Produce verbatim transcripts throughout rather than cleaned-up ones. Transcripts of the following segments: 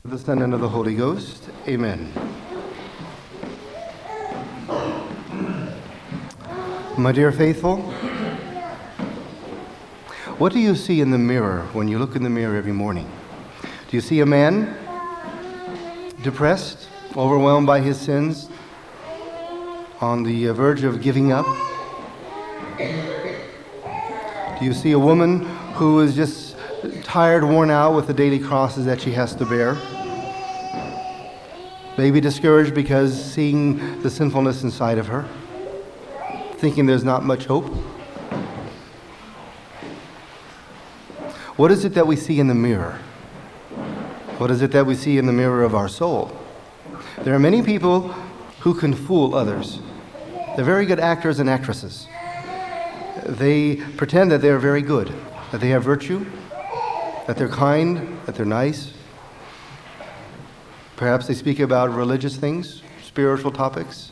Of the Son and of the Holy Ghost. Amen. My dear faithful, what do you see in the mirror when you look in the mirror every morning? Do you see a man depressed, overwhelmed by his sins, on the verge of giving up? Do you see a woman who is just tired, worn out with the daily crosses that she has to bear? Maybe discouraged because seeing the sinfulness inside of her, thinking there's not much hope. What is it that we see in the mirror? What is it that we see in the mirror of our soul? There are many people who can fool others. They're very good actors and actresses. They pretend that they're very good, that they have virtue, that they're kind, that they're nice. Perhaps they speak about religious things, spiritual topics.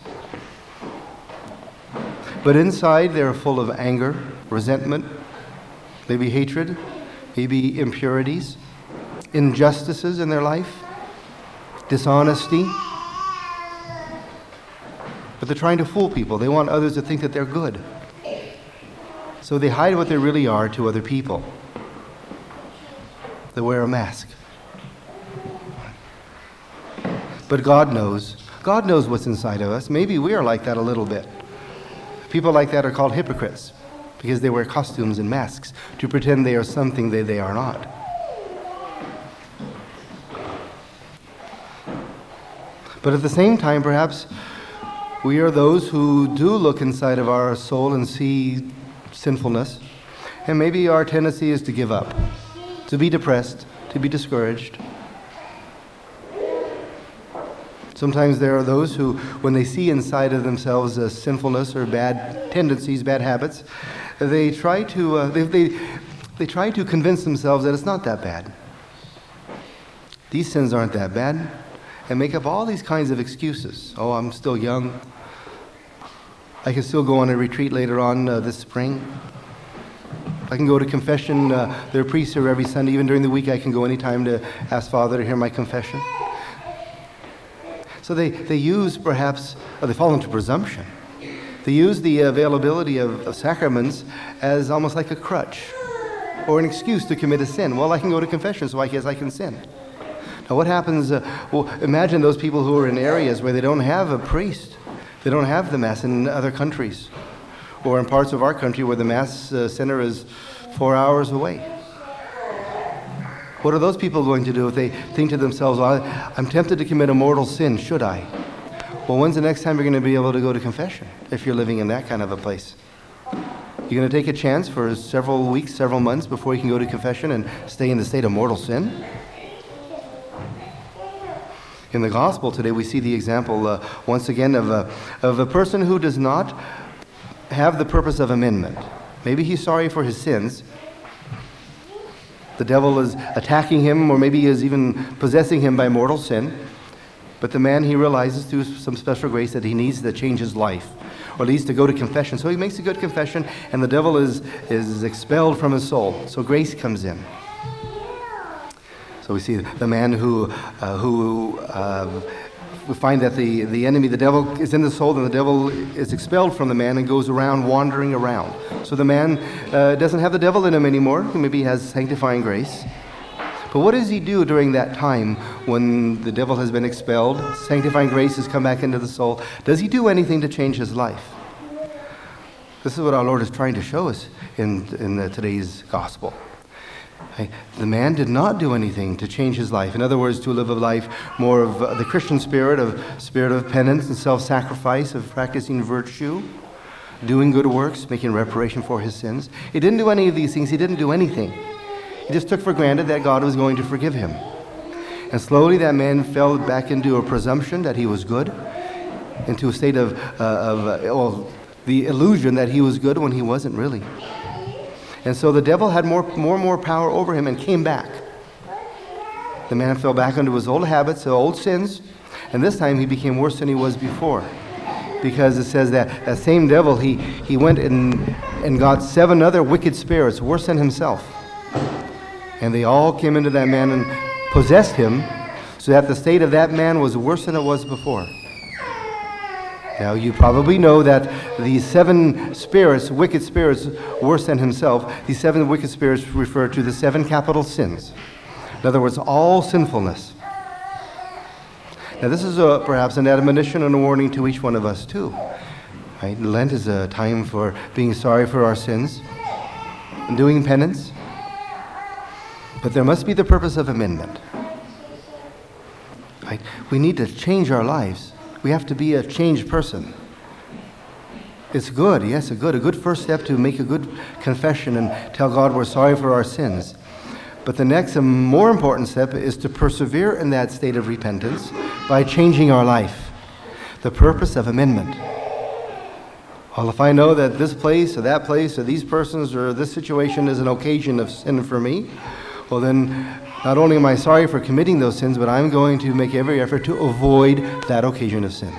But inside they're full of anger, resentment, maybe hatred, maybe impurities, injustices in their life, dishonesty. But they're trying to fool people. They want others to think that they're good. So they hide what they really are to other people. They wear a mask. But God knows. God knows what's inside of us. Maybe we are like that a little bit. People like that are called hypocrites because they wear costumes and masks to pretend they are something that they are not. But at the same time, perhaps we are those who do look inside of our soul and see sinfulness. And maybe our tendency is to give up, to be depressed, to be discouraged. Sometimes there are those who, when they see inside of themselves uh, sinfulness or bad tendencies, bad habits, they try to uh, they, they they try to convince themselves that it's not that bad. These sins aren't that bad, and make up all these kinds of excuses. Oh, I'm still young. I can still go on a retreat later on uh, this spring. I can go to confession. Uh, there are priests here every Sunday. Even during the week, I can go anytime to ask Father to hear my confession. So they, they use perhaps, or they fall into presumption. They use the availability of, of sacraments as almost like a crutch or an excuse to commit a sin. Well, I can go to confession, so I guess I can sin. Now what happens, uh, well, imagine those people who are in areas where they don't have a priest. They don't have the Mass in other countries, or in parts of our country where the Mass uh, center is four hours away. What are those people going to do if they think to themselves, well, I'm tempted to commit a mortal sin, should I? Well, when's the next time you're going to be able to go to confession if you're living in that kind of a place? You're going to take a chance for several weeks, several months before you can go to confession and stay in the state of mortal sin? In the gospel today, we see the example, uh, once again, of a, of a person who does not have the purpose of amendment. Maybe he's sorry for his sins. The devil is attacking him, or maybe he is even possessing him by mortal sin. But the man, he realizes through some special grace that he needs to change his life, or needs to go to confession. So he makes a good confession, and the devil is, is expelled from his soul. So grace comes in. So we see the man who, uh, who uh, we find that the, the enemy, the devil, is in the soul, and the devil is expelled from the man and goes around wandering around. So the man uh, doesn't have the devil in him anymore, who maybe has sanctifying grace. But what does he do during that time when the devil has been expelled, sanctifying grace has come back into the soul? Does he do anything to change his life? This is what our Lord is trying to show us in, in the, today's gospel. The man did not do anything to change his life. In other words, to live a life more of uh, the Christian spirit, of spirit of penance and self-sacrifice, of practicing virtue, doing good works, making reparation for his sins. He didn't do any of these things. He didn't do anything. He just took for granted that God was going to forgive him. And slowly that man fell back into a presumption that he was good, into a state of, uh, of uh, well, the illusion that he was good when he wasn't really. And so the devil had more, more and more power over him and came back. The man fell back into his old habits, old sins, and this time he became worse than he was before. Because it says that that same devil, he, he went and, and got seven other wicked spirits, worse than himself. And they all came into that man and possessed him, so that the state of that man was worse than it was before. Now, you probably know that these seven spirits, wicked spirits, worse than himself, these seven wicked spirits refer to the seven capital sins. In other words, all sinfulness. Now, this is a, perhaps an admonition and a warning to each one of us, too. Right? Lent is a time for being sorry for our sins and doing penance. But there must be the purpose of amendment. Right? We need to change our lives. We have to be a changed person. It's good, yes, a good, a good first step to make a good confession and tell God we're sorry for our sins. But the next and more important step is to persevere in that state of repentance by changing our life. The purpose of amendment. Well, if I know that this place or that place or these persons or this situation is an occasion of sin for me, well then, not only am I sorry for committing those sins, but I'm going to make every effort to avoid that occasion of sin.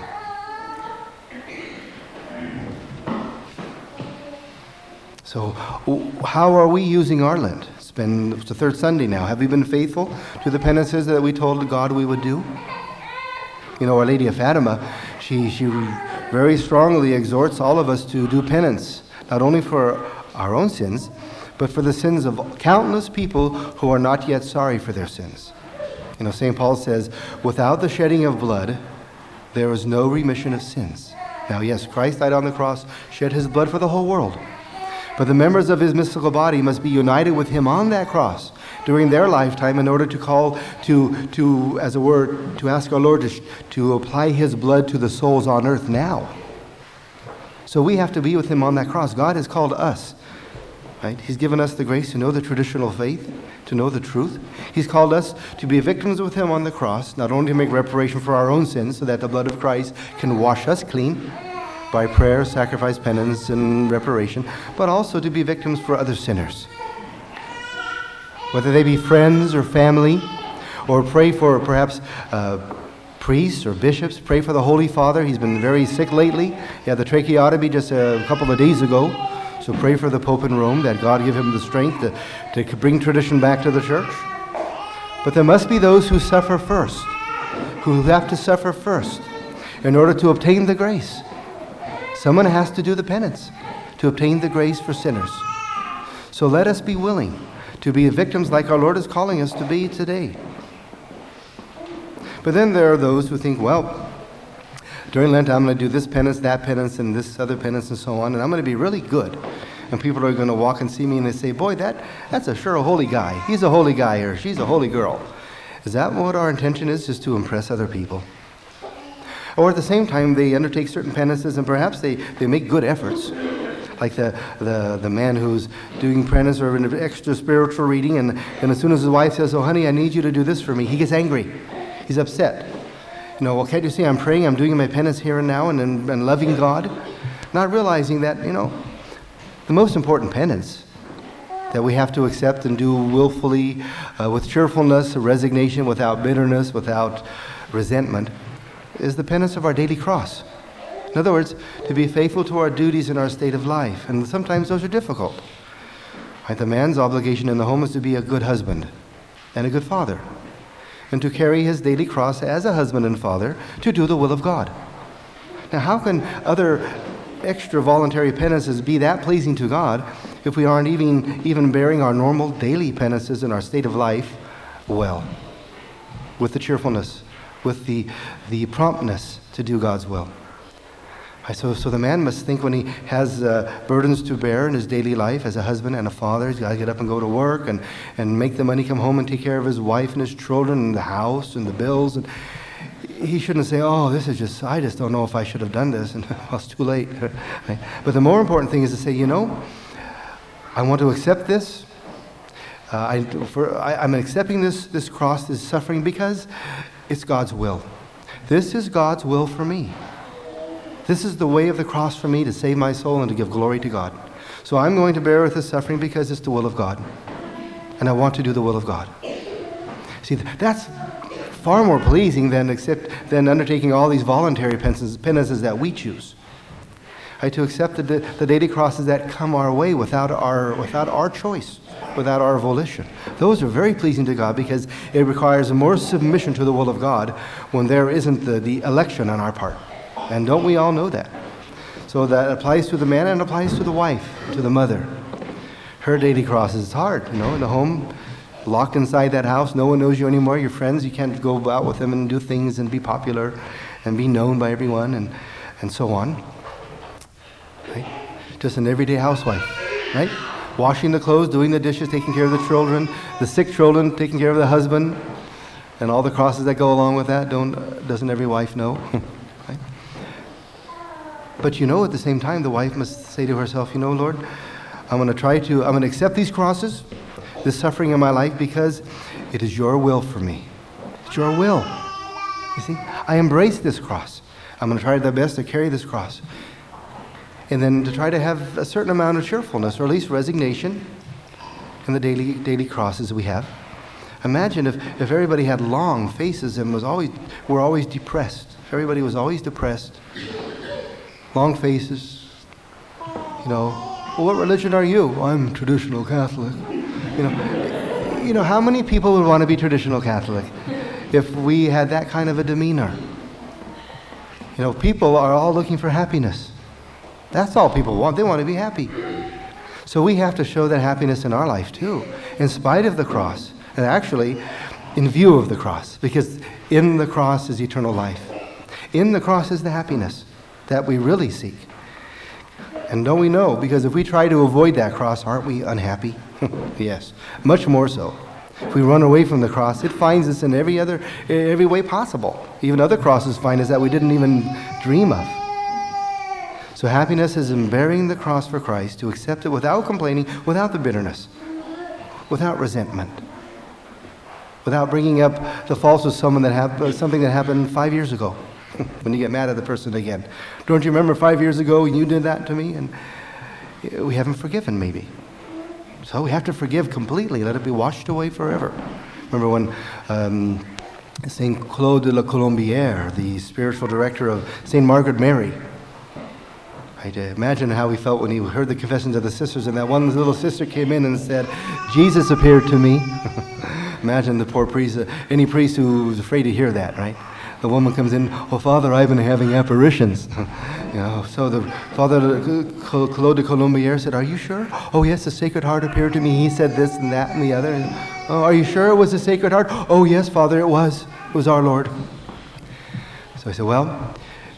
So, how are we using our Lent? It's been it's the third Sunday now. Have we been faithful to the penances that we told God we would do? You know, Our Lady of Fatima, she, she very strongly exhorts all of us to do penance, not only for our own sins, but for the sins of countless people who are not yet sorry for their sins. You know, Saint Paul says, without the shedding of blood, there is no remission of sins. Now, yes, Christ died on the cross, shed his blood for the whole world. But the members of his mystical body must be united with him on that cross during their lifetime in order to call, to, to as a word, to ask our Lord to, to apply his blood to the souls on earth now. So we have to be with him on that cross. God has called us. Right? He's given us the grace to know the traditional faith, to know the truth. He's called us to be victims with him on the cross, not only to make reparation for our own sins so that the blood of Christ can wash us clean by prayer, sacrifice, penance, and reparation, but also to be victims for other sinners. Whether they be friends or family, or pray for perhaps uh, priests or bishops, pray for the Holy Father. He's been very sick lately. He had the tracheotomy just a couple of days ago. So pray for the Pope in Rome, that God give him the strength to, to bring tradition back to the church. But there must be those who suffer first, who have to suffer first in order to obtain the grace. Someone has to do the penance to obtain the grace for sinners. So let us be willing to be victims like our Lord is calling us to be today. But then there are those who think, well, during Lent, I'm going to do this penance, that penance, and this other penance, and so on, and I'm going to be really good. And people are going to walk and see me, and they say, boy, that, that's a sure a holy guy. He's a holy guy, or she's a holy girl. Is that what our intention is, just to impress other people? Or at the same time, they undertake certain penances, and perhaps they, they make good efforts. Like the, the, the man who's doing penance or an extra spiritual reading, and, and as soon as his wife says, oh, honey, I need you to do this for me, he gets angry. He's upset. You know, well, can't you see I'm praying, I'm doing my penance here and now and, and, and loving God? Not realizing that, you know, the most important penance that we have to accept and do willfully, uh, with cheerfulness, resignation, without bitterness, without resentment, is the penance of our daily cross. In other words, to be faithful to our duties in our state of life. And sometimes those are difficult. Right? The man's obligation in the home is to be a good husband and a good father, and to carry his daily cross as a husband and father to do the will of God. Now, how can other extra voluntary penances be that pleasing to God if we aren't even, even bearing our normal daily penances in our state of life well, with the cheerfulness, with the, the promptness to do God's will? So, so the man must think when he has uh, burdens to bear in his daily life as a husband and a father, he's got to get up and go to work and, and make the money come home and take care of his wife and his children and the house and the bills. And he shouldn't say, oh, this is just, I just don't know if I should have done this. And well, it's too late. Right? But the more important thing is to say, you know, I want to accept this. Uh, I, for, I, I'm accepting this, this cross, this suffering, because it's God's will. This is God's will for me. This is the way of the cross for me to save my soul and to give glory to God. So I'm going to bear with this suffering because it's the will of God. And I want to do the will of God. See, that's far more pleasing than, accept, than undertaking all these voluntary penances, penances that we choose. Right? To accept the, the daily crosses that come our way without our, without our choice, without our volition. Those are very pleasing to God because it requires more submission to the will of God when there isn't the, the election on our part. And don't we all know that? So that applies to the man and applies to the wife, to the mother. Her daily cross is hard, you know, in the home, locked inside that house. No one knows you anymore. Your friends, you can't go out with them and do things and be popular and be known by everyone and, and so on. Right? Just an everyday housewife, right? Washing the clothes, doing the dishes, taking care of the children, the sick children, taking care of the husband, and all the crosses that go along with that. Don't, doesn't every wife know? Right? But you know, at the same time, the wife must say to herself, you know, Lord, I'm going to try to, I'm going to accept these crosses, this suffering in my life, because it is your will for me. It's your will. You see, I embrace this cross. I'm going to try my best to carry this cross. And then to try to have a certain amount of cheerfulness, or at least resignation, in the daily daily crosses we have. Imagine if, if everybody had long faces and was always were always depressed. If everybody was always depressed, long faces. You know, well, what religion are you? I'm traditional Catholic. You know, you know, how many people would want to be traditional Catholic if we had that kind of a demeanor? You know, people are all looking for happiness. That's all people want. They want to be happy. So we have to show that happiness in our life too, in spite of the cross, and actually in view of the cross, because in the cross is eternal life. In the cross is the happiness that we really seek. And don't we know, because if we try to avoid that cross, aren't we unhappy? Yes, much more so. If we run away from the cross, it finds us in every other, every way possible. Even other crosses find us that we didn't even dream of. So happiness is in bearing the cross for Christ, to accept it without complaining, without the bitterness, without resentment, without bringing up the faults of someone that hap- something that happened five years ago. When you get mad at the person again. Don't you remember five years ago you did that to me? And we haven't forgiven, maybe. So we have to forgive completely. Let it be washed away forever. Remember when um, Saint Claude de la Colombière, the spiritual director of Saint Margaret Mary, I imagine how he felt when he heard the confessions of the sisters, and that one little sister came in and said, Jesus appeared to me. Imagine the poor priest, uh, any priest who was afraid to hear that, right? The woman comes in, oh, Father, I've been having apparitions. You know, so the Father Claude de Colombière said, are you sure? Oh, yes, the Sacred Heart appeared to me. He said this and that and the other. And, oh, are you sure it was the Sacred Heart? Oh, yes, Father, it was. It was our Lord. So I said, well,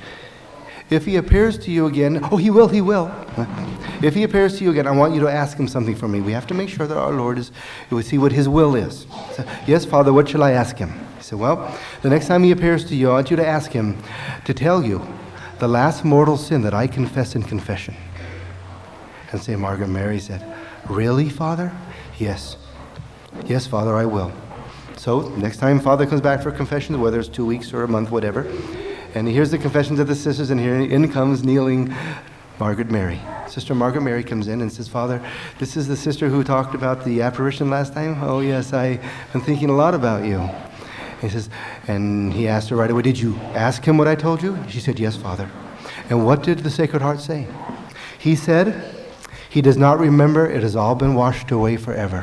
if he appears to you again, oh, he will, he will. If he appears to you again, I want you to ask him something from me. We have to make sure that our Lord is, we see what his will is. So, yes, Father, what shall I ask him? He said, well, the next time he appears to you, I want you to ask him to tell you the last mortal sin that I confess in confession. And Saint Margaret Mary said, really, Father? Yes. Yes, Father, I will. So next time Father comes back for confession, whether it's two weeks or a month, whatever, and he hears the confessions of the sisters, and here in comes kneeling Margaret Mary. Sister Margaret Mary comes in and says, Father, this is the sister who talked about the apparition last time? Oh, yes, I've been thinking a lot about you. He says, and he asked her right away, did you ask him what I told you? She said, yes, Father. And what did the Sacred Heart say? He said, he does not remember, it has all been washed away forever.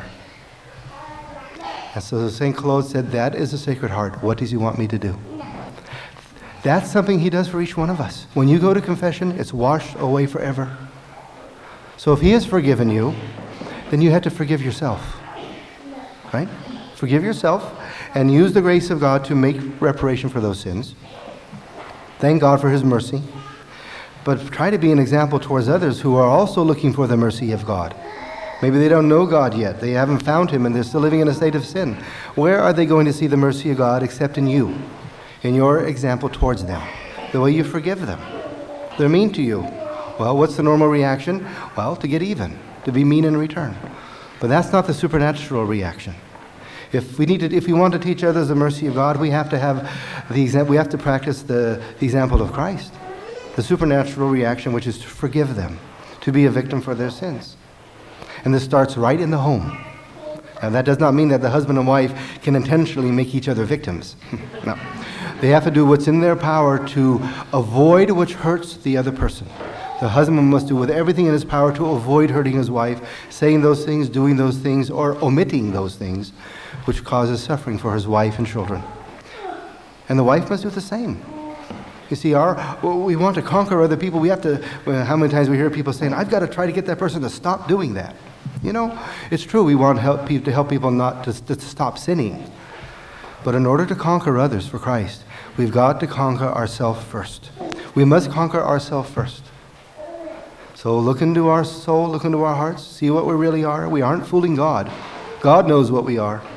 And so Saint Claude said, that is the Sacred Heart. What does he want me to do? That's something he does for each one of us. When you go to confession, it's washed away forever. So if he has forgiven you, then you have to forgive yourself. Right? Forgive yourself and use the grace of God to make reparation for those sins. Thank God for his mercy. But try to be an example towards others who are also looking for the mercy of God. Maybe they don't know God yet. They haven't found him and they're still living in a state of sin. Where are they going to see the mercy of God except in you? In your example towards them, the way you forgive them. They're mean to you. Well, what's the normal reaction? Well, to get even, to be mean in return. But that's not the supernatural reaction. If we need to, if we want to teach others the mercy of God, we have to have the example. We have to practice the, the example of Christ, the supernatural reaction, which is to forgive them, to be a victim for their sins. And this starts right in the home. Now, that does not mean that the husband and wife can intentionally make each other victims. No. They have to do what's in their power to avoid what hurts the other person, The husband must do with everything in his power to avoid hurting his wife, saying those things, doing those things, or omitting those things, which causes suffering for his wife and children. And the wife must do the same. You see, our we want to conquer other people. We have to, well, how many times we hear people saying, I've got to try to get that person to stop doing that. You know, it's true, we want help people, to help people not to, to stop sinning. But in order to conquer others for Christ, we've got to conquer ourselves first. We must conquer ourselves first. So look into our soul, look into our hearts, see what we really are. We aren't fooling God. God knows what we are.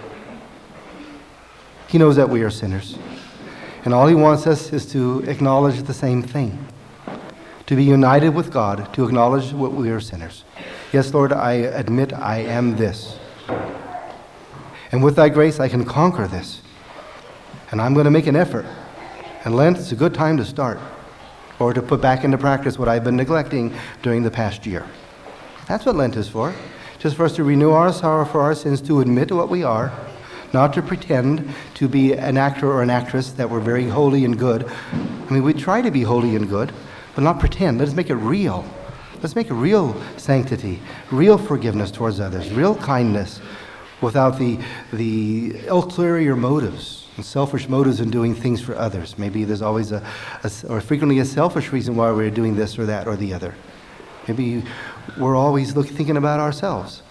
He knows that we are sinners. And all he wants us is to acknowledge the same thing. To be united with God, to acknowledge what we are sinners. Yes, Lord, I admit I am this. And with thy grace, I can conquer this. And I'm going to make an effort. And Lent is a good time to start, or to put back into practice what I've been neglecting during the past year. That's what Lent is for. Just for us to renew our sorrow for our sins, to admit what we are, not to pretend to be an actor or an actress that we're very holy and good. I mean, we try to be holy and good, but not pretend. Let's make it real. Let's make it real sanctity, real forgiveness towards others, real kindness, without the the ulterior motives and selfish motives in doing things for others. Maybe there's always a, a or frequently a selfish reason why we're doing this or that or the other. Maybe we're always look, thinking about ourselves.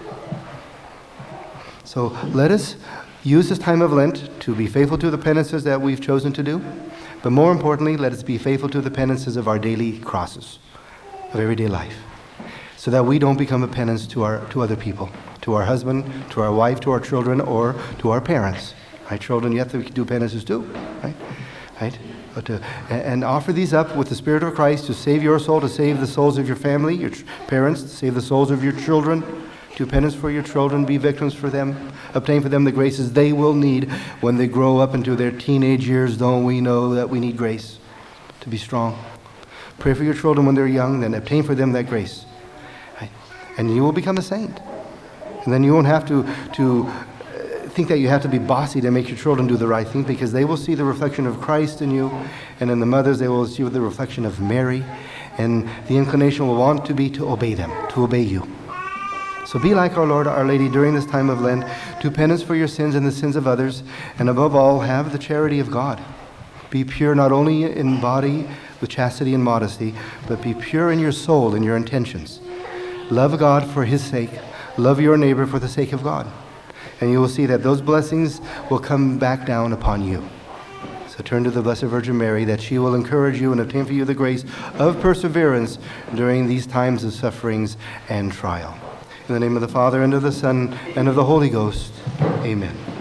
So let us use this time of Lent to be faithful to the penances that we've chosen to do, but more importantly, let us be faithful to the penances of our daily crosses, of everyday life, so that we don't become a penance to our to other people, to our husband, to our wife, to our children, or to our parents. Right, children, you have to do penances too, right? Right? But to, and offer these up with the Spirit of Christ to save your soul, to save the souls of your family, your ch- parents, to save the souls of your children. Do penance for your children, be victims for them, obtain for them the graces they will need when they grow up into their teenage years. Don't we know that we need grace to be strong? Pray for your children when they're young, then obtain for them that grace. Right? And you will become a saint. And then you won't have to, to think that you have to be bossy to make your children do the right thing, because they will see the reflection of Christ in you, and in the mothers they will see the reflection of Mary, and the inclination will want to be to obey them, to obey you. So be like our Lord, Our Lady during this time of Lent. Do penance for your sins and the sins of others, and above all, have the charity of God. Be pure not only in body with chastity and modesty, but be pure in your soul and your intentions. Love God for his sake. Love your neighbor for the sake of God. And you will see that those blessings will come back down upon you. So turn to the Blessed Virgin Mary, that she will encourage you and obtain for you the grace of perseverance during these times of sufferings and trial. In the name of the Father, and of the Son, and of the Holy Ghost. Amen.